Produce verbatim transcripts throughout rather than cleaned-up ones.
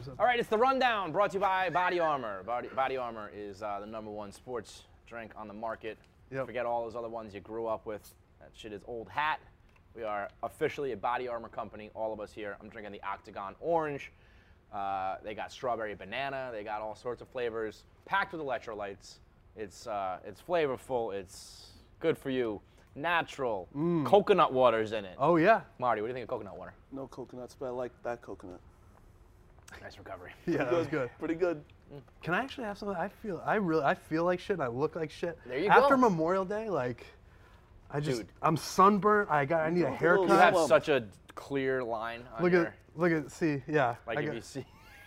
episode. All right, it's the Rundown, brought to you by Body Armor. Body, Body Armor is uh, the number one sports drink on the market. Yep. Forget all those other ones you grew up with. That shit is old hat. We are officially a Body Armor company, all of us here. I'm drinking the Octagon Orange. Uh, they got strawberry banana. They got all sorts of flavors, packed with electrolytes. It's, uh, it's flavorful. It's good for you. Natural. Mm. Coconut water's in it. Oh, yeah. Marty, what do you think of coconut water? No coconuts, but I like that coconut. Nice recovery. Yeah, that good. was good. Pretty good. Can I actually have something? I feel, I really, I feel like shit. And I look like shit. There you After go. Memorial Day, like, I just, Dude. I'm sunburnt. I got, I need a You haircut. You have Plum. such a clear line on Look your, at, look at, see, yeah. like I, if got, you see.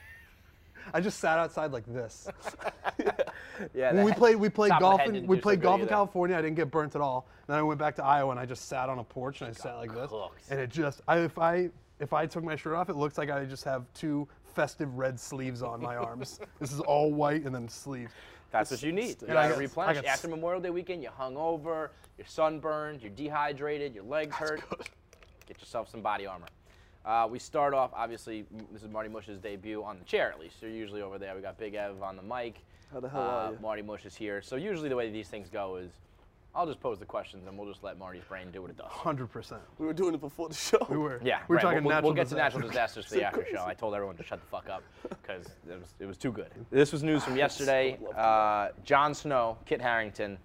I just sat outside like this. Yeah, When we that- played, we played top of the golf. head In, didn't we do so played good golf in either. California. I didn't get burnt at all. Then I went back to Iowa and I just sat on a porch and I sat like this. cooked. And it just, I, if I, if I took my shirt off, it looks like I just have two festive red sleeves on my arms. This is all white and then sleeves. That's what you need. You Yeah, I gotta got- replenish. I got- After Memorial Day weekend, you're hungover, you're sunburned, you're dehydrated, your legs hurt. Get yourself some Body Armor. Uh, we start off, obviously, m- this is Marty Mush's debut on the chair, at least. You're usually over there. We got Big Ev on the mic. How the hell Uh, are you? Marty Mush is here. So usually the way these things go is I'll just pose the questions and we'll just let Marty's brain do what it does. one hundred percent. We were doing it before the show. We were. Yeah, we were right. talking we'll, natural we'll get to disaster. natural disasters for the So after crazy. show. I told everyone to shut the fuck up because it was, it was too good. This was news from yesterday. so love to Uh, Jon Snow, Kit Harington,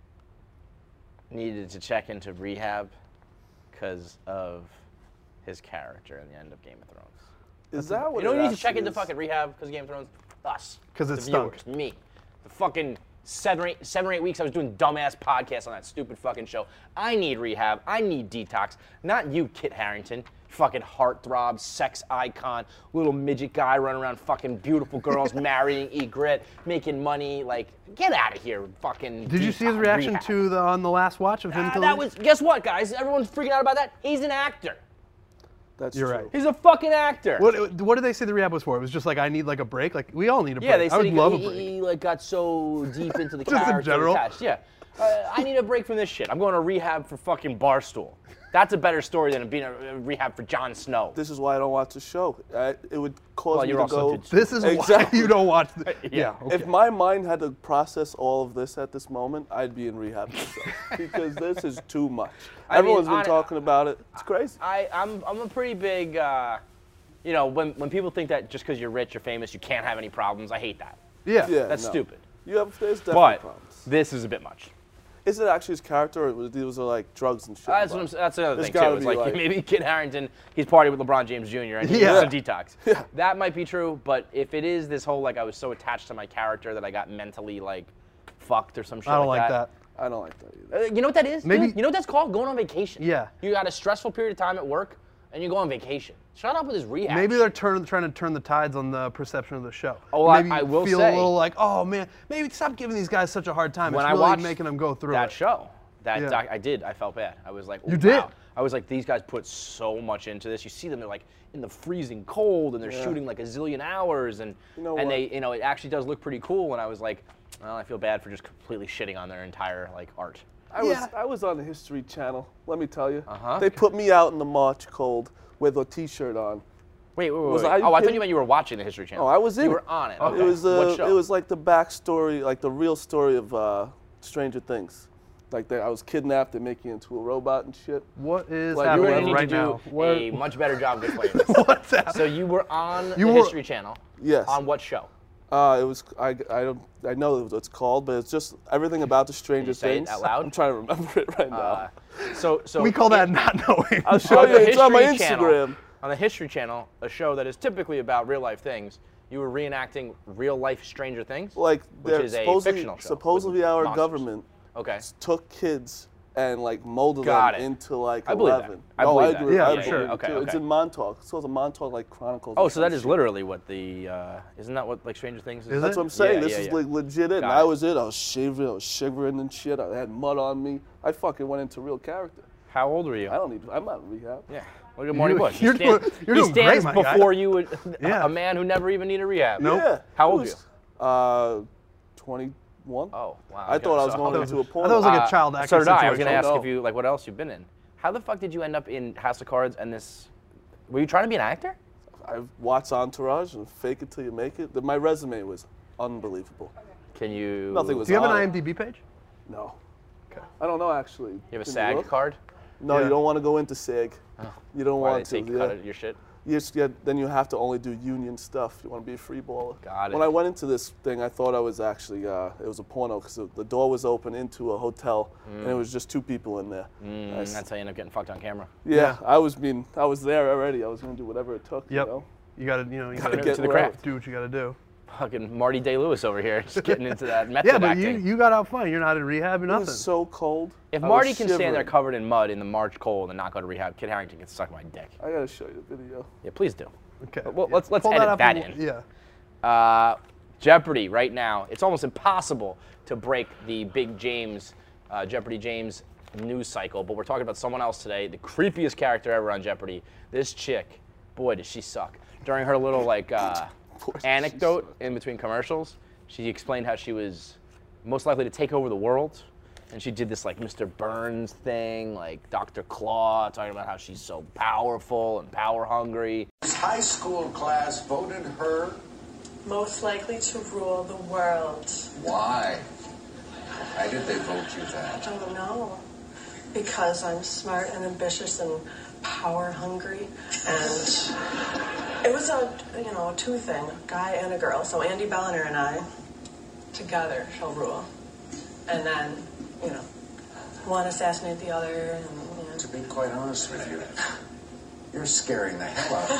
needed to check into rehab because of his character in the end of Game of Thrones. Is that what You know it who needs to check actually into is? fucking rehab because of Game of Thrones? Us. 'Cause the it stunk. viewers, me. The fucking seven or, eight, seven or eight weeks I was doing dumbass podcasts on that stupid fucking show. I need rehab. I need detox. Not you, Kit Harington. Fucking heartthrob, sex icon, little midget guy running around fucking beautiful girls, marrying Egret, making money. Like, get out of here, fucking. Did you see his detox, reaction rehab. to the on the last watch of him? Ah, to that leave? was, guess what, guys? Everyone's freaking out about that. He's an actor. That's You're true. right. He's a fucking actor. What, what did they say the rehab was for? It was just like, I need like a break. Like, we all need a Yeah, break. they I said would he, love he, a break. he, like got so deep into the Just in character. general? attached. Yeah, uh, I need a break from this shit. I'm going to rehab for fucking Barstool. That's a better story than being a, a rehab for Jon Snow. This is why I don't watch the show. I, it would cause Well, me you're to also go. too- This is why Exactly. you don't watch. The, Yeah. yeah. Okay. If my mind had to process all of this at this moment, I'd be in rehab myself because this is too much. I mean, Everyone's been hon- talking about it. It's crazy. I, I'm, I'm a pretty big, uh, you know, when, when people think that just because you're rich, you're famous, you can't have any problems, I hate that. yeah. Yeah, That's no. stupid. You have there's definitely But problems. this is a bit much. Is it actually his character, or was these are like drugs and shit? That's, what I'm, involved? that's another There's thing, too. gotta It's be, like, like- maybe Kit Harington, he's partying with LeBron James Junior and he Yeah. needs a detox. Yeah. That might be true, but if it is this whole, like, I was so attached to my character that I got mentally, like, fucked or some shit I don't like like that. that. I don't like that either. Uh, you know what that is? Maybe- dude? You know what that's called? Going on vacation. Yeah. You got a stressful period of time at work, and you go on vacation. Shut up with this rehab. Maybe shit. they're turn, trying to turn the tides on the perception of the show. Oh, I- maybe I you will feel say- a little like, oh man, maybe stop giving these guys such a hard time. when it's I really watched making them go through that it. show, that Yeah. doc, I did. I felt bad. I was like, You "Ooh, did? wow." I was like, these guys put so much into this. You see them, they're like in the freezing cold, and they're Yeah. shooting like a zillion hours, and You know and what? they, you know, it actually does look pretty cool. And I was like, well, I feel bad for just completely shitting on their entire like art. I was Yeah. I was on the History Channel. Let me tell you. Uh-huh. They put me out in the March cold with a T-shirt on. Wait, wait, wait. Was wait. I- oh, I thought kidding? you meant you were watching the History Channel. Oh, I was in You it. were on it. Okay. Okay. It was What uh, show? it was like the backstory, like the real story of uh, Stranger Things. Like they, I was kidnapped and making into a robot and shit. What is Like, you You're happening gonna need right to now? do What- a much better job of explaining this. What's that? So you were on You the were- History Channel. Yes. On what show? Uh, it was I, I don't I know what it's called, but it's just everything about the Stranger you say it Things. out loud? I'm trying to remember it right now. Uh, so, so we call that in- not knowing. I'll show on you. the It's on my History Channel- Instagram. on the History Channel, a show that is typically about real life things, you were reenacting real life Stranger Things, Like which they're is a supposedly, fictional show. supposedly with our monsters. government Okay. took kids and like molded Got them it. into like I believe that. eleven. I no, believe I that. agree. Yeah, I yeah, believe yeah. it Okay, too. It's okay. in Montauk. It's called the Montauk like Chronicles. Oh, or so some that is shit. literally what the uh, isn't that what like Stranger Things is? Is That's it? what I'm saying. Yeah, this yeah, is yeah. like legit it. And Got I it. was it. I was shivering. I was shivering and shit. I had mud on me. I fucking went into real character. How old were you? I don't need. I'm not in rehab. Yeah. Look at Marty You- Bush. He you're stand- doing- you're he doing great, stands my guy. before you, would, Yeah. a man who never even needed rehab. Nope. Yeah. How it old was, you? Uh, twenty-one. Oh, wow. I okay. thought I was So going how- into a I porn. thought it was like Uh, a child actor So did I. I was situation. going to ask No. if you, like, what else you've been in. How the fuck did you end up in House of Cards and this? Were you trying to be an actor? I've watched Entourage and Fake It Till You Make It. My resume was unbelievable. Can you? Nothing was Do you have an on it. IMDb page? No. Okay. I don't know, actually. You have a Can SAG look? card? No, Yeah. you don't want to go into SAG. Oh. You don't Why want they to. take yeah. cut of your shit? Yes, yeah, then you have to only do union stuff. You want to be a free baller. Got it. When I went into this thing, I thought I was actually, uh, it was a porno because the door was open into a hotel and it was just two people in there. Mm, I s- that's how you end up getting fucked on camera. yeah, Yeah. I was being, I was there already. I was going to do whatever it took, Yep. you know? You gotta, you know, you Gotta gotta get to the where- craft. do what you gotta do. Fucking Marty Day Lewis over here, just getting into that method Yeah, but you, acting. you got out fine. You're not in rehab or It nothing. was so cold. if I was Marty can stand there shivering. covered in mud in the March cold and not go to rehab, Kit Harington can suck my dick. I got to show you the video. Yeah, please do. Okay. Well, let's- let's Pull edit up that and- in. Yeah. Uh, Jeopardy right now. It's almost impossible to break the big James, uh, Jeopardy James news cycle, but we're talking about someone else today, the creepiest character ever on Jeopardy. This chick, boy, does she suck. During her little like uh, Boy, does she anecdote suck. in between commercials, she explained how she was most likely to take over the world. And she did this like Mister Burns thing, like Doctor Claw, talking about how she's so powerful and power hungry. This high school class voted her. Most likely to rule the world. Why? Why did they vote you I that? don't know. Because I'm smart and ambitious and power hungry. And it was a, you know, a two thing, a guy and a girl. So Andy Belliner and I, together, shall rule. And then, you know, one assassinate the other. And, you know. To be quite honest with you, you're scaring the hell out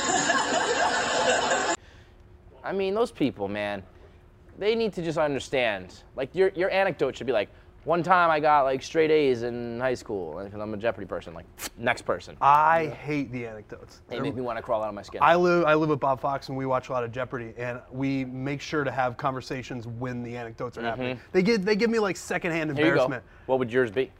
of me. I mean, those people, man, they need to just understand. Like, your your anecdote should be like, one time I got like straight A's in high school because I'm a Jeopardy person. Like, next person. I hate the anecdotes. They make me want to crawl out of my skin. I live I live with Bob Fox and we watch a lot of Jeopardy and we make sure to have conversations when the anecdotes are happening. They give they give me like secondhand Here you go. embarrassment. What would yours be?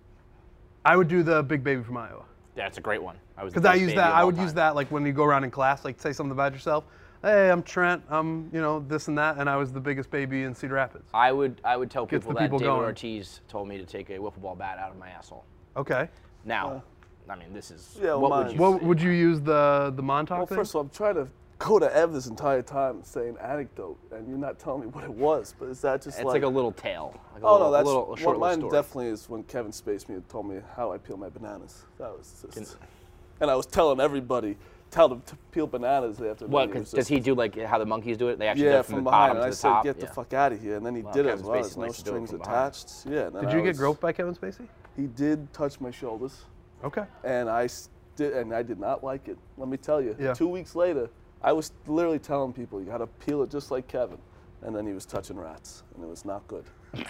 I would do the Big Baby from Iowa. Yeah, it's a great one. I was the Because I best use baby that of I all would time. use that like when you go around in class, like say something about yourself. Hey, I'm Trent. I'm, you know, this and that, and I was the biggest baby in Cedar Rapids. I would I would tell Gets people the that people David going. Ortiz told me to take a wiffle ball bat out of my asshole. Okay. Now, I mean, this is Yeah, well, what would mine- you What say? would you use the the Montauk Well, thing? first of all, I'm trying to go to Ev this entire time saying anecdote, and you're not telling me what it was. But is that just It's like, like, a little tale. Like a Oh little, no, that's a little a short well, little mine. story. Definitely is when Kevin Spacey told me how I peel my bananas. That was just, and I was telling everybody, tell them to peel bananas after. What? Cause, does he do like how the monkeys do it? They actually do Yeah, it from, from the behind. bottom And I to the said, top. get the Yeah. fuck out of here, and then he Well, did it Kevin as well. Spacey There's no likes to do it strings from behind. attached. Yeah. and then Did I you get was- groped by Kevin Spacey? He did touch my shoulders, Okay. and I s- did, and I did not like it. Let me tell you. Yeah. Two weeks later, I was literally telling people you got to peel it just like Kevin, and then he was touching rats, and it was not good.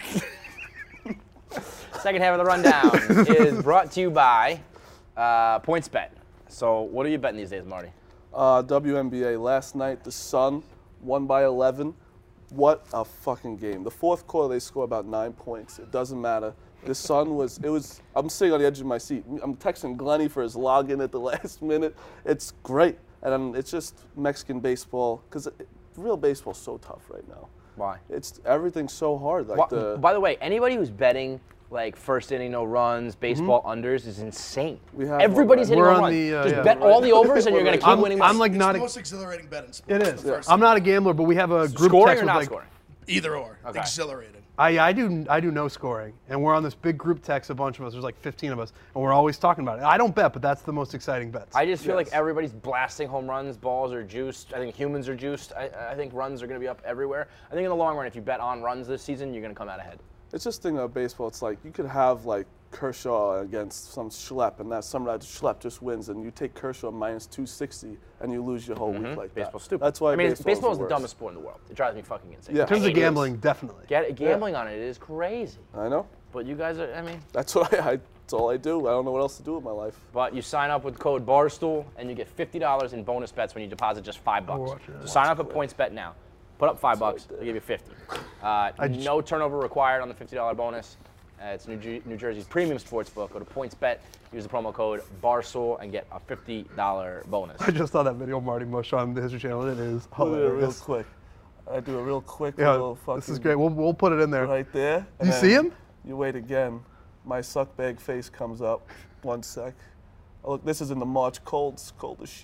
Second half of the rundown is brought to you by uh, PointsBet. So, what are you betting these days, Marty? Uh, W N B A last night, the Sun won by eleven. What a fucking game! The fourth quarter, they score about nine points. It doesn't matter. The Sun was. It was. I'm sitting on the edge of my seat. I'm texting Glenny for his login at the last minute. It's great, and um, it's just Mexican baseball because real baseball's so tough right now. Why? It's everything's so hard. Like Why- the by the way, anybody who's betting like first inning no runs, baseball unders is insane. We have Everybody's one, hitting We're a on run. the, uh, Just yeah. bet all the overs and you're We're going to right. keep I'm, winning. I'm like It's not. the A, most exhilarating bet in sports. it the is. first I'm thing. not a gambler, but we have a group Scoring text or with not like. scoring? Either or. Okay. Exhilarating. I, I do I do no scoring, and we're on this big group text. A bunch of us. There's like fifteen of us, and we're always talking about it. I don't bet, but that's the most exciting bets. I just feel like Yes. everybody's blasting home runs. Balls are juiced. I think humans are juiced. I, I think runs are going to be up everywhere. I think in the long run, if you bet on runs this season, you're going to come out ahead. It's just thing about baseball. It's like you could have like Kershaw against some schlep, and that some schlep just wins, and you take Kershaw minus two sixty, and you lose your whole week like that. Baseball's stupid. That's why I mean, baseball, baseball is the the worst. dumbest sport in the world. It drives me fucking insane. Yeah. in terms I of hate it. gambling, definitely. Get, gambling on it is crazy. I know. But you guys are, I mean, That's what I, I. That's all I do. I don't know what else to do with my life. but you sign up with code Barstool and you get fifty dollars in bonus bets when you deposit just five bucks. watching So it. sign up at PointsBet now. Put up five bucks, what I they give you fifty. Uh, just- no turnover required on the fifty dollar bonus. Uh, it's New, Jer- New Jersey's premium sports book. Go to PointsBet, use the promo code Barstool, and get a fifty dollar bonus. I just saw that video of Marty Mush on the History Channel. It is I'll do it real hilarious. quick. I do a real quick Yeah, little fucking. this is great. We'll we'll put it in there. Right there. and You then see him? You wait again. My suckbag face comes up. One sec. Oh, look, this is in the March cold. It's cold as shit.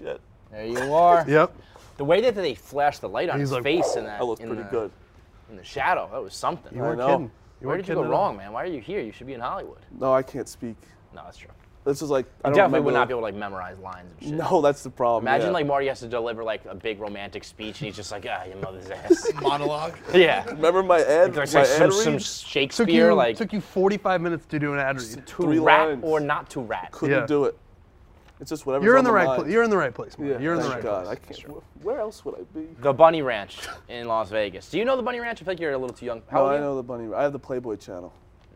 There you are. Yep. The way that they flashed the light on He's his like, face in that, That looks in pretty the, good. in the shadow, that was something. You weren't know. kidding. You Where weren't did you go kidding at all. wrong, man? Why are you here? You should be in Hollywood. No, I can't speak. No, that's true. This is like I You don't definitely would remember not be the- able to like memorize lines and shit. No, that's the problem. Imagine yeah. like Marty has to deliver like a big romantic speech and he's just like, ah, your mother's ass. Monologue. Yeah. Remember my ad? Like, my like some, ad some read? Took Shakespeare, you like took you forty-five minutes to do an ad read. to three rat lines. or not to rat. Couldn't Yeah. do it. It's just whatever. You're in the right mind. place. You're in the right place. Man. Yeah, You're in the thank right God. place. I can't. wh- Where else would I be? The Bunny Ranch in Las Vegas. Do you know the Bunny Ranch? I feel like you're a little too young. How No, old are I you? know the bunny. I have the Playboy channel.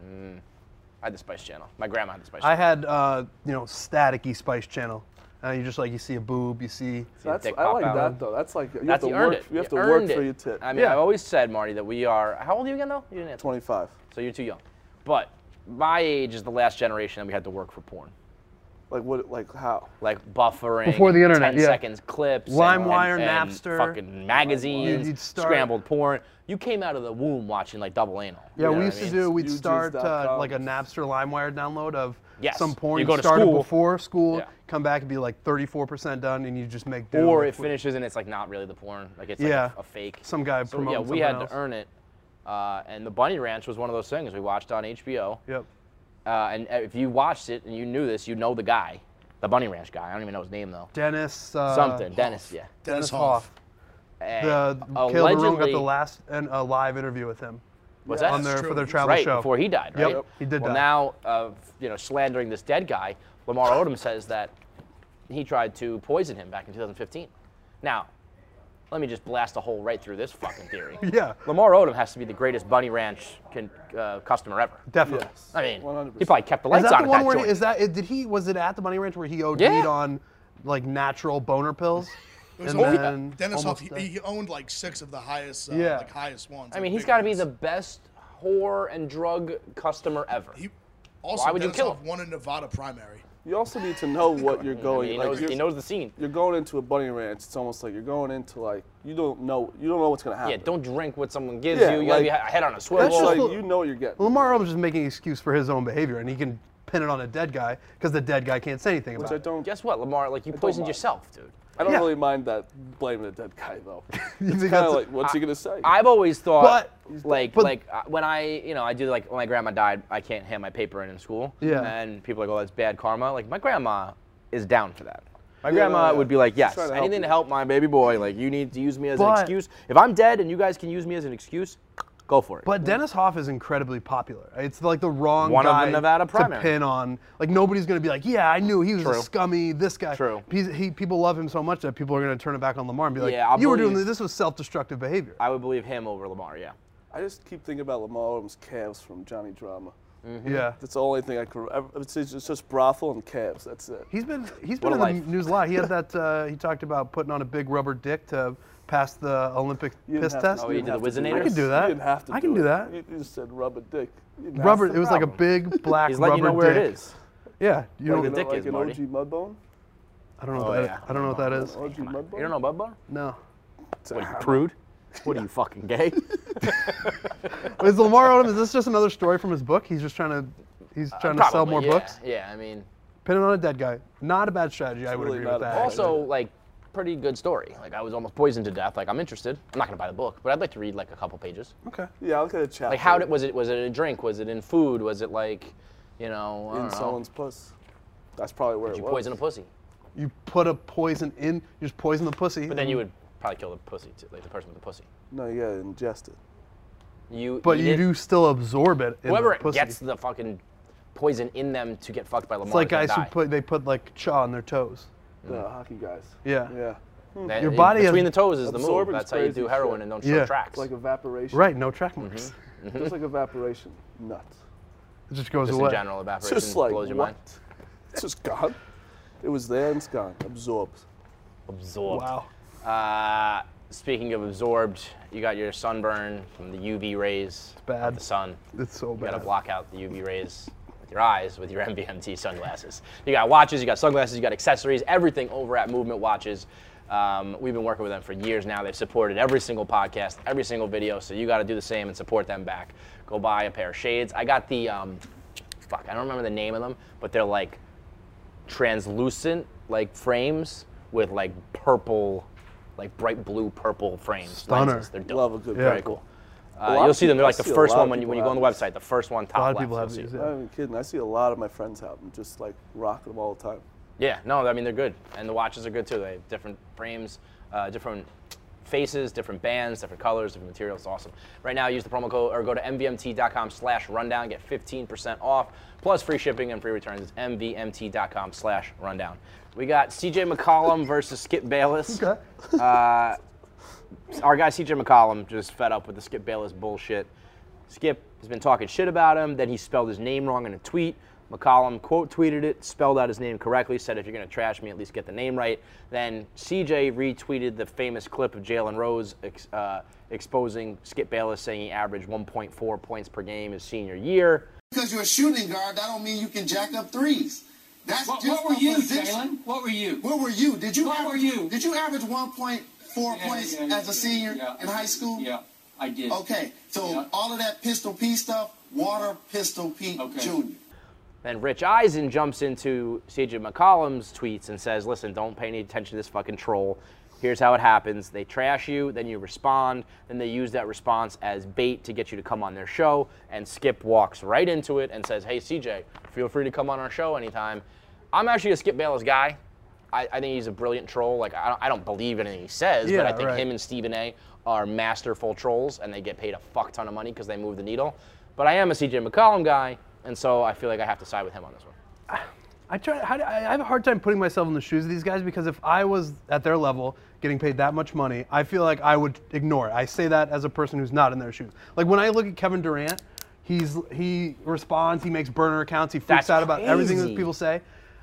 I had the Spice Channel. My grandma had the Spice I Channel. had uh, you know, staticky Spice Channel. Uh, you just like you see a boob, you see. That's, dick I pop like out. that though. That's like you have That's to you earned work. it. You have to earned work it. for your tit. I mean, Yeah. I've always said, Marty, that we are. How old are you again, though? You didn't answer. twenty-five. So you're too young. But my age is the last generation that we had to work for porn. Like what? Like how? Like buffering. Before the internet, ten yeah. seconds clips. and- LimeWire, and- and Napster. Fucking magazines. You'd- you'd start- scrambled porn. You came out of the womb watching like double anal. Yeah, You know we what used I to mean? do. We'd U Gs start dot uh, com. like a Napster LimeWire download of Yes. some porn. You go to started school. before school, Yeah. come back and be like thirty-four percent done, and you just make do. Or it with- finishes and it's like not really the porn. Like it's Yeah. like a, a fake. Some guy So promoting yeah, we something had else. to earn it. Uh, and the Bunny Ranch was one of those things we watched on H B O. Yep. Uh, and if you watched it and you knew this, you know the guy, the Bunny Ranch guy. I don't even know his name though. Dennis. Uh, Something. Dennis, yeah. Dennis Hoff. And The Caleb Marone got allegedly- the last and a live interview with him. What's on that? their true. for their Right, travel right show. before he died, right? Yep, he did well, die. now, uh, you know, slandering this dead guy, Lamar Odom says that he tried to poison him back in two thousand fifteen. Now, let me just blast a hole right through this fucking theory. Yeah, Lamar Odom has to be the greatest Bunny Ranch con, uh, customer ever. definitely. Yes. I mean, one hundred he percent. probably kept the Is lights that on the at one that where joint. is that? Did he? Was it at the Bunny Ranch where he OD'd Yeah. on like natural boner pills? It was And only- then Dennis Hoff, almost he, died? he owned like six of the highest, uh, Yeah. like highest ones. I like mean, he's big got to be ones. the best whore and drug customer ever. He also Why would you Dennis kill Hoff him? won a Nevada primary. You also need to know what you're I going. mean, he, like, knows, you're, he knows the scene. you're going into a bunny ranch. It's almost like you're going into like you don't know. You don't know what's gonna happen. Yeah, don't drink what someone gives Yeah, you. You gotta be like- a head on a It's swivel. just like the- you know what you're getting. Lamar Odom's just making an excuse for his own behavior, and he can pin it on a dead guy because the dead guy can't say anything Which about I it. don't. Guess what, Lamar? Like you don't poisoned mind. yourself, dude. I don't Yeah. really mind that blaming the dead guy though. You It's think kind that's- of like, what's he gonna say? I've always thought, But- like, but- like uh, when I, you know, I do like when my grandma died, I can't hand my paper in in school. Yeah. And people are like, oh, that's bad karma. Like my grandma is down for that. My Yeah, grandma yeah. would be like, She's yes, trying to help anything you. to help my baby boy. Like you need to use me as an But- excuse. If I'm dead and you guys can use me as an excuse, go for it. But Dennis Hoff is incredibly popular. It's like the wrong One of guy the Nevada to primary. pin on. Like nobody's gonna be like, yeah, I knew he was True. a scummy. This guy. True. He's, he people love him so much that people are gonna turn it back on Lamar and be like, Yeah, I'll you were doing believe- this. This was self-destructive behavior. I would believe him over Lamar. Yeah. I just keep thinking about Lamar Odom's calves from Johnny Drama. Yeah. That's the only thing I could. ever- It's, it's just brothel and calves. That's it. He's been he's What been a in life. the news a lot. He had that uh, he talked about putting on a big rubber dick to pass the Olympic You didn't piss have to- test. Oh, you he didn't did the have to Whizzinator? I can do that. You didn't have to I can do do it. that. You, you just said rubber dick. You didn't- Rubber. that's It the was like a problem. big black He's rubber letting you know where dick. it is. Yeah. You Like know. an, dick like is, an Marty. O G Mudbone? I don't know what Oh, that yeah. is. I don't know what that is. O G Mudbone? You don't know Bud Bar? No. What are you, prude? What are you, fucking gay? Is Lamar Odom? Is this just another story from his book? He's just trying to he's trying to sell Probably, more yeah. books. Yeah, I mean, Pin it on a dead guy. Not a bad strategy. I would really agree not with a that. bad also like pretty good story. Like I was almost poisoned to death. Like I'm interested. I'm not gonna buy the book, but I'd like to read like a couple pages. Okay. Yeah, I'll get a chapter. Like how did was it? Was it in drink? Was it in food? Was it like, you know, I in don't know. someone's puss. That's probably where Did it you was. poison a pussy? You put a poison in. You just poison the pussy. But then you would probably kill the pussy too, like the person with the pussy. No, you gotta ingest it. You. But eat you it. do still absorb it. In Whoever the pussy. gets the fucking poison in them to get fucked by Lamar. It's like is gonna guys who die. put they put like chaw on their toes. The hockey guys. Yeah. Yeah. That- Your it- body has- between the toes is the move. Absorbent's That's how you crazy do heroin shit. and don't show Yeah. tracks. It's like evaporation. Right. No track marks. Mm-hmm. Just like evaporation. Nuts. It just goes Just away. in general, It's evaporation just like blows your what? mind. It's just gone. It was there and it's gone. Absorbed. Absorbed. Wow. Uh, speaking of absorbed, you got your sunburn from the U V rays bad. of the sun. It's so You got to bad. block out the U V rays with your eyes with your M V M T sunglasses. You got watches, you got sunglasses, you got accessories, everything over at Movement Watches. Um, we've been working with them for years now. They've supported every single podcast, every single video, so you got to do the same and support them back. Go buy a pair of shades. I got the, um, fuck, I don't remember the name of them, but they're like translucent like frames with like purple, like bright blue purple frames. Stunner. Lenses. They're dope. Love a good Very yeah. cool. A Uh, lot you'll of see them. They're people- like I the see a first lot one of when you when you people go on the have website. The first one, top A lot of left. people have you'll see these. it. Yeah. I'm not even kidding. I see a lot of my friends have them, just like rocking them all the time. Yeah, no, I mean they're good, and the watches are good too. They have different frames, uh, different faces, different bands, different colors, different materials. It's awesome. Right now, use the promo code or go to m v m t dot com slash rundown, get fifteen percent off, plus free shipping and free returns. It's m v m t dot com slash rundown. We got C J McCollum versus Skip Bayless. Okay. Uh, our guy C J McCollum just fed up with the Skip Bayless bullshit. Skip has been talking shit about him, then he spelled his name wrong in a tweet. McCollum quote tweeted it, spelled out his name correctly, said if you're going to trash me, at least get the name right. Then C J retweeted the famous clip of Jalen Rose ex, uh, exposing Skip Bayless, saying he averaged one point four points per game his senior year. Because you're a shooting guard, that don't mean you can jack up threes. That's What, just what were a you, position. Jalen? What were you? Where were you? Did you What average, were you? Did you average one point four Yeah, points yeah, yeah, as a senior yeah. in high school? Yeah, I did. Okay, so Yeah. all of that Pistol P stuff, Water Pistol Pete Okay. Junior Then Rich Eisen jumps into C J McCollum's tweets and says, listen, don't pay any attention to this fucking troll. Here's how it happens. They trash you, then you respond, then they use that response as bait to get you to come on their show, and Skip walks right into it and says, hey, C J, feel free to come on our show anytime. I'm actually a Skip Bayless guy. I, I think he's a brilliant troll. Like, I don't, I don't believe anything he says, but Yeah, I think right. him and Stephen A are masterful trolls, and they get paid a fuck ton of money because they move the needle. But I am a C J McCollum guy, and so I feel like I have to side with him on this one. I try. How do, I have a hard time putting myself in the shoes of these guys because if I was at their level, getting paid that much money, I feel like I would ignore it. I say that as a person who's not in their shoes. Like when I look at Kevin Durant, he's he responds, he makes burner accounts, he freaks That's out about everything that crazy. people say.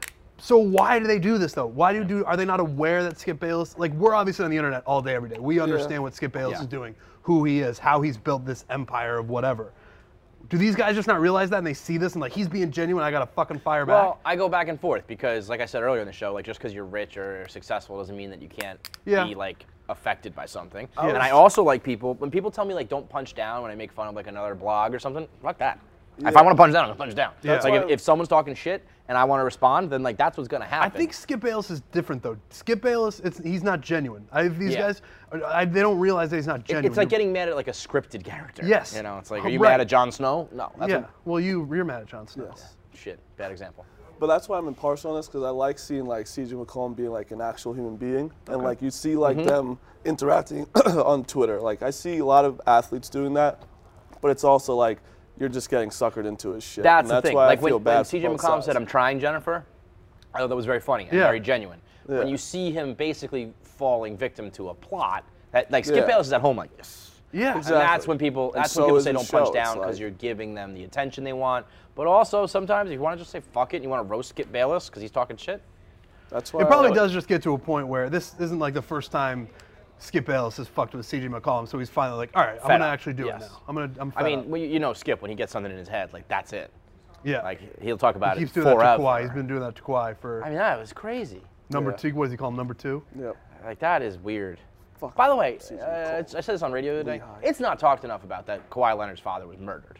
So why do they do this though? Why do do? Are they not aware that Skip Bayless? Like we're obviously on the internet all day, every day. We understand what Skip Bayless Yeah. is doing, who he is, how he's built this empire of whatever. Do these guys just not realize that and they see this and like he's being genuine? I gotta fucking fire back. Well, I go back and forth because, like I said earlier in the show, like just because you're rich or successful doesn't mean that you can't Yeah. be like affected by something. Yeah. And I also like people when people tell me like don't punch down when I make fun of like another blog or something. Fuck that. If I want to punch down, I'm gonna punch down. Yeah. It's like That's if, why- if someone's talking shit and I want to respond, then like that's what's gonna I happen. think Skip Bayless is different though. Skip Bayless, it's he's not genuine. I, these Yeah. guys, I, they don't realize that he's not It- genuine. it's like getting mad at like a scripted character. Yes. You know, it's like, are you Right. mad at Jon Snow? No. That's yeah. what- Well, you you're mad at Jon Snow. Yes. shit. Bad example. But that's why I'm impartial on this because I like seeing like C J McCollum being like an actual human being, and like you see like them interacting on Twitter. Like I see a lot of athletes doing that, but it's also like you're just getting suckered into his shit. That's and the that's thing. why Like I feel when, bad when for C J both McCollum sides. said, "I'm trying, Jennifer," I thought that was very funny and Yeah. very genuine. Yeah. When you see him basically falling victim to a plot, that like Skip Yeah. Bayless is at home like yes. Yeah. Exactly. And that's when people And that's so when people is say the don't punch show. down It's because like- you're giving them the attention they want. But also sometimes if you want to just say fuck it and you want to roast Skip Bayless because he's talking shit. That's why It probably I, does just get to a point where this isn't like the first time Skip Bayless has fucked with C J McCollum, so he's finally like, all right, I'm Fed gonna up. actually do Yes. it now. I'm gonna. I'm I fed mean, up. well, you you know Skip when he gets something in his head, like that's it. yeah. Like he'll talk about he keeps it doing that forever. to Kawhi. He's been doing that to Kawhi for I mean, that was crazy. number Yeah. two. What does he call him? Number two. Yep. Like that is weird. Fuck. By the way, C J uh, McCollum. it's- I said this on radio the other day. Lehigh. It's not talked enough about that Kawhi Leonard's father was murdered.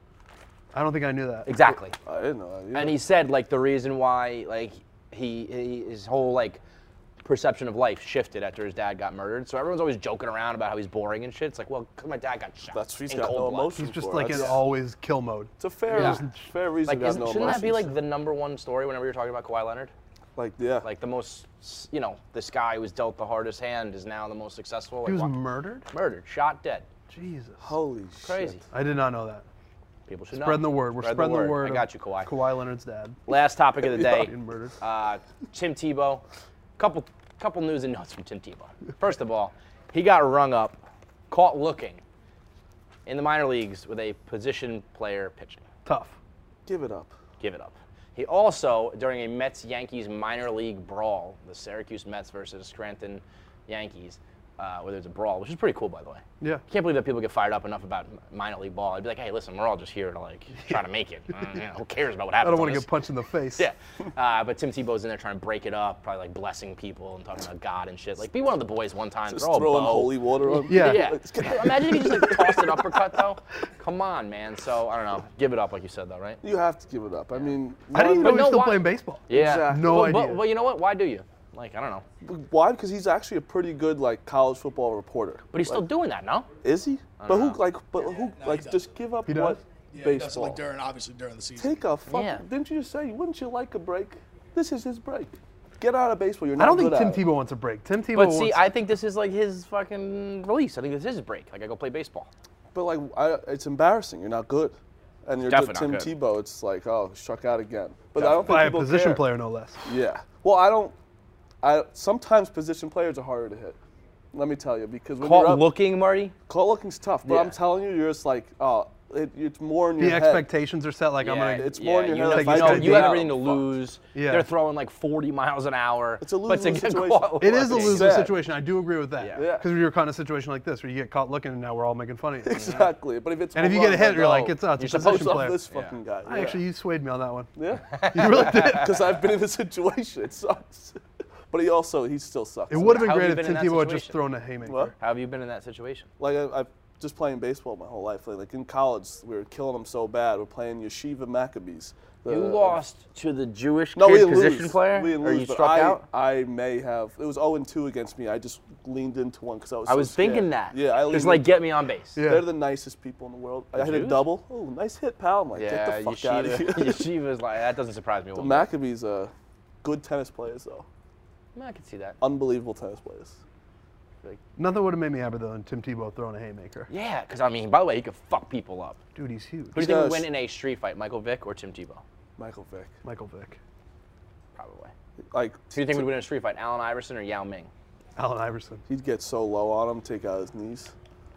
I don't think I knew that. Exactly. I didn't know that either. And he said like the reason why like he, he his whole like perception of life shifted after his dad got murdered. So everyone's always joking around about how he's boring and shit. It's like, well, because my dad got shot. That's he's in got cold no blood. emotion. He's just for it. like in That's- always kill mode. It's a fair, Yeah. fair reason Like, to have isn't, no shouldn't that be emotions. like the number one story whenever you're talking about Kawhi Leonard? Like yeah. Like the most, you know, this guy who was dealt the hardest hand is now the most successful. He Like, was wha- murdered. murdered, shot dead. Jesus. Holy Crazy. shit. I did not know that. People should know. Spreading the word. We're Spread spreading the word. I of got you, Kawhi. Kawhi Leonard's dad. Last topic of the day. Being murdered. Uh, Tim Tebow. Couple, couple news and notes from Tim Tebow. First of all, he got rung up, caught looking in the minor leagues with a position player pitching. Tough. Give it up. Give it up. He also, during a Mets-Yankees minor league brawl, the Syracuse Mets versus Scranton Yankees, uh, where there's a brawl, which is pretty cool, by the way. Yeah. I can't believe that people get fired up enough about minor league ball. I'd be like, hey, listen, we're all just here to like try to make it. Uh, you know, who cares about what happens? I don't on want to this? get punched in the face. Yeah, uh, but Tim Tebow's in there trying to break it up, probably like blessing people and talking about God and shit. Like, be one of the boys one time. Just throw a throwing bow. holy water on. Yeah. Yeah. Like, get out. Imagine if you just like tossed an uppercut though. Come on, man. So I don't know. Give it up, like you said, though, right? You have to give it up. I mean, I didn't even know But he was no, still why- playing baseball. Yeah. Exactly. No but, idea. But, well, you know what? Why do you? Like, I don't know. Why? Because he's actually a pretty good like college football reporter. But he's still Like, doing that, no? Is he? But who know. like? But who No, he like? does. Just give up He does? what Yeah, he does it, baseball. like during, obviously during the season. Take a fucking. Yeah. Didn't you just say? Wouldn't you like a break? This is his break. Get out of baseball. You're not I don't think good Tim at it. Tebow wants a break. Tim Tebow But see, wants. I think this is like his fucking release. I think this is his break. Like, I go play baseball. But like, I, it's embarrassing. You're not good, and you're Definitely Tim not good. Tebow. It's like, oh, struck out again. But I don't think by a people position care. player, no less. Yeah. Well, I don't. I sometimes position players are harder to hit. Let me tell you, because when Caught you're up, looking, Marty? caught looking's tough. But Yeah. I'm telling you, you're just like, oh, it, it's more in The your head. expectations are set like I'm Yeah, gonna. it's more in your you head, know, like, you, if I know, get you beat have out, everything to I'm lose. Yeah. They're throwing like forty miles an hour. It's a but to lose-lose get situation. caught It is a looking- lose-lose sad. situation. I do agree with that. Yeah. Yeah. Because you're caught in a situation like this where you get caught looking, and now we're all making fun of you. Exactly. But if it's And if home you get a run, hit, you're like, oh, it's, uh, it's a you're position supposed to- player. this fucking guy. I Actually, you swayed me on that one. yeah. You really did. Because I've been in this situation. It sucks. But he also, he still sucks. It would have been How have great you if been Tim in that Tebow had just situation? thrown a haymaker. What? How have you been in that situation? Like I, I've just playing baseball my whole life. Like, like in college, we were killing them so bad. We're playing Yeshiva Maccabees. The- You lost to the Jewish No, we kid didn't position lose. player? We didn't or lose, you but struck I, out? I may have. It was oh and two against me. I just leaned into one because I was. I so was scared. thinking that. Yeah, I leaned Just like, into get me on base. Yeah. They're the nicest people in the world. I hit a Jews? double. Oh, nice hit, pal. I'm like, Yeah, get the fuck out of here. Yeshiva, Yeshiva's like, that doesn't surprise me. The one bit. Maccabees are good tennis players, though. I can see that. Unbelievable tennis players. Nothing would have made me happier than Tim Tebow throwing a haymaker. Yeah, because I mean, by the way, he could fuck people up. Dude, he's huge. Who do you think would Yes. win in a street fight, Michael Vick or Tim Tebow? Michael Vick. Michael Vick. Probably. Like, Who do you think would win in a street fight, Allen Iverson or Yao Ming? Allen Iverson. he'd get so low on him, take out his knees.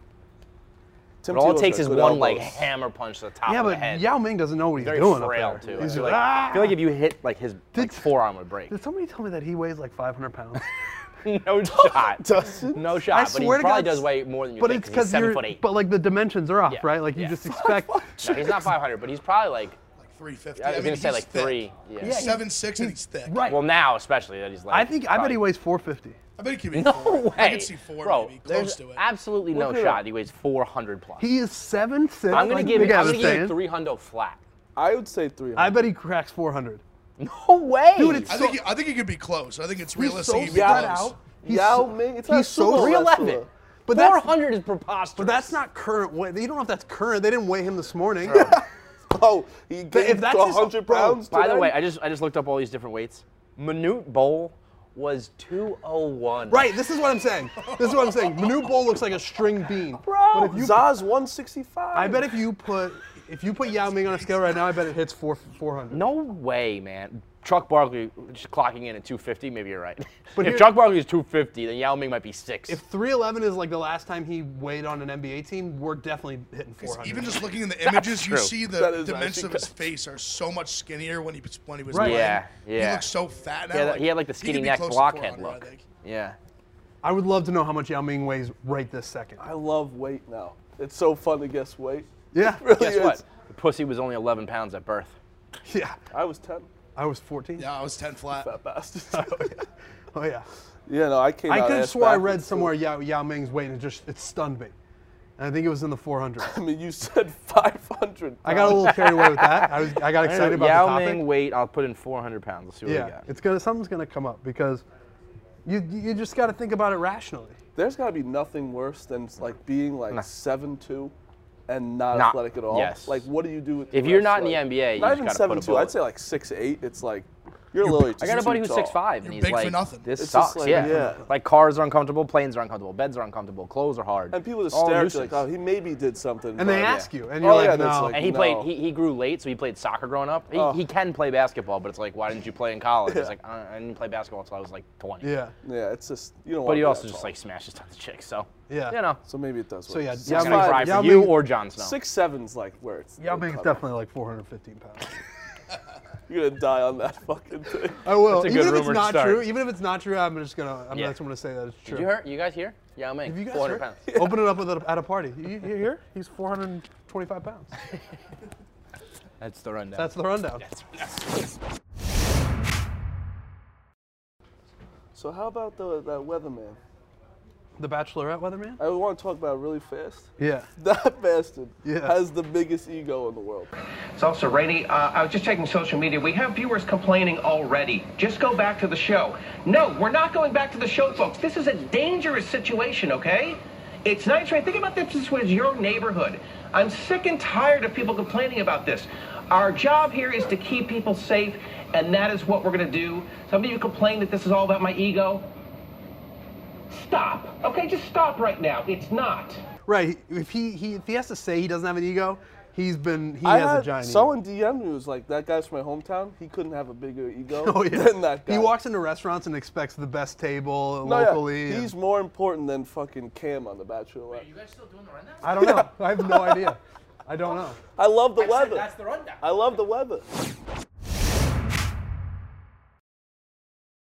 Tim But all it Tebow's takes got is good one like elbows. hammer punch to the top Yeah, of the but head. Yao Ming doesn't know what he's Very doing frail up there. too. I He's feel, just, like, ah! I feel like if you hit like his like, forearm would break. Did somebody tell me that he weighs like five hundred pounds? no shot. Doesn't? No I shot. But he swear to probably God, does weigh more than you but think it's because he's because seven you're. foot eight. But like the dimensions are off, Yeah, right? Like you yeah. just expect. No, he's not five hundred, but he's probably like. Like three fifty. I was mean, gonna say he's like thick. three. Yeah. He's seven six and he's thick. Right. Well, now especially that he's like. I think I bet probably- he weighs four fifty. I bet he could be No four. way. I could see four Bro, maybe, there's close to it. absolutely no Look at shot. him. He weighs four hundred plus. He is seven six. I'm gonna like give Big him. I'm Al gonna was give him saying. three hundo flat. I would say three hundred. I bet he cracks four hundred. No way. Dude, it's I think he, I think he could be close. I think it's He's realistic. so he could be spread close. out. He's Yao so- Ming, it's he's not so sumo three eleven. wrestler. But four that's hundred is preposterous. but that's not current weight. You don't know if that's current. They didn't weigh him this morning. Oh, he gained if that's his- one hundred bro, pounds By the today? way, I just I just looked up all these different weights. Manute Bowl was two oh one. Right. This is what I'm saying. This is what I'm saying. Manute Bol looks like a string bean. Bro. But if you, Zaz one sixty-five. I bet if you put if you put Yao Ming on a scale right now, I bet it hits four four hundred. No way, man. Chuck Barkley just clocking in at two fifty. Maybe you're right. But if here- Chuck Barkley is two fifty, then Yao Ming might be six. If three eleven is like the last time he weighed on an N B A team, we're definitely hitting four hundred. Even just looking in the images, you true. see That the is dimensions actually of his good. face are so much skinnier when he when he was Right. playing. Yeah, yeah. He looks so fat now. He had- he had, like, the he skinny could be neck close to blockhead four hundred, look. I think. yeah. I would love to know how much Yao Ming weighs right this second. I love weight now. It's so fun to guess weight. Yeah. Really Guess is. what? The pussy was only eleven pounds at birth. Yeah. I was ten. I was fourteen. Yeah, I was ten flat. Fat bastard. Oh yeah. yeah, no, I came I out could have ass swore I backwards, read too. somewhere Yao, Yao Ming's weight and it just it stunned me. And I think it was in the four hundred. I mean, you said five hundred. I got a little carried away with that. I was I got excited about Yao the topic. Ming weight, I'll put in four hundred pounds. Let's see what we Yeah, got. it's gonna something's gonna come up because you you just got to think about it rationally. There's got to be nothing worse than like being like seven two and not, Not- athletic at all. yes. Like, what do you do with If the you're rest? not in the Like, N B A, you not just even gotta seven put a two. bullet. I'd say like six eight. It's like you're literally. I got a just buddy too who's six tall. five, and You're he's big for like, nothing. "This It's sucks." just like, yeah. yeah. like cars are uncomfortable, planes are uncomfortable, beds are uncomfortable, clothes are hard. And people just All stare at you nuisance. like, oh, he maybe did something. And they but- ask you, and you're Oh, like, yeah, that's no. like- And he No. played. He, he grew late, so he played soccer growing up. He, Oh. he can play basketball, but it's like, why didn't you play in college? It's like I, I didn't play basketball until I was like twenty. Yeah, Yeah, it's just you don't. But want he to be also that just tall. like smashes tons of chicks. So yeah. you know, So maybe it does. So work. yeah, it's Yao not gonna Ming- cry Yao for you Ming- or Jon Snow. Six seven's like where it's. Yao like, Ming's cut out. definitely like four hundred fifteen pounds. You're gonna die on that fucking thing. I will. That's a Even good if it's rumor to not start. true, even if it's not true, I'm just gonna. I'm Yeah. just gonna say that it's true. Did you hear? You guys hear? Yao Ming, Have you guys four hundred heard? pounds. Open it up with a, at a party. You, you hear? He's four hundred twenty-five pounds. That's the rundown. That's the rundown. So how about the that weatherman? The Bachelorette weatherman? I want to talk about it really fast. Yeah. That bastard Yeah. has the biggest ego in the world. It's also rainy. Uh, I was just checking social media. We have viewers complaining already. Just go back to the show. No, we're not going back to the show, folks. This is a dangerous situation, okay? It's nice, right? Think about this. This was your neighborhood. I'm sick and tired of people complaining about this. Our job here is to keep people safe, and that is what we're going to do. Some of you complain that this is all about my ego. Stop. Okay, just stop right now. It's not. Right. If he, he if he has to say he doesn't have an ego, he's been he I has had a giant someone ego. D M me was like, that guy's from my hometown. He couldn't have a bigger ego Oh, yeah. than that guy. He walks into restaurants and expects the best table no, locally. Yeah. and- He's more important than fucking Cam on The Bachelorette. Are you guys still doing the rundown? I don't know. I have no idea. I don't know. I love the I said weather. that's the rundown. I love the weather.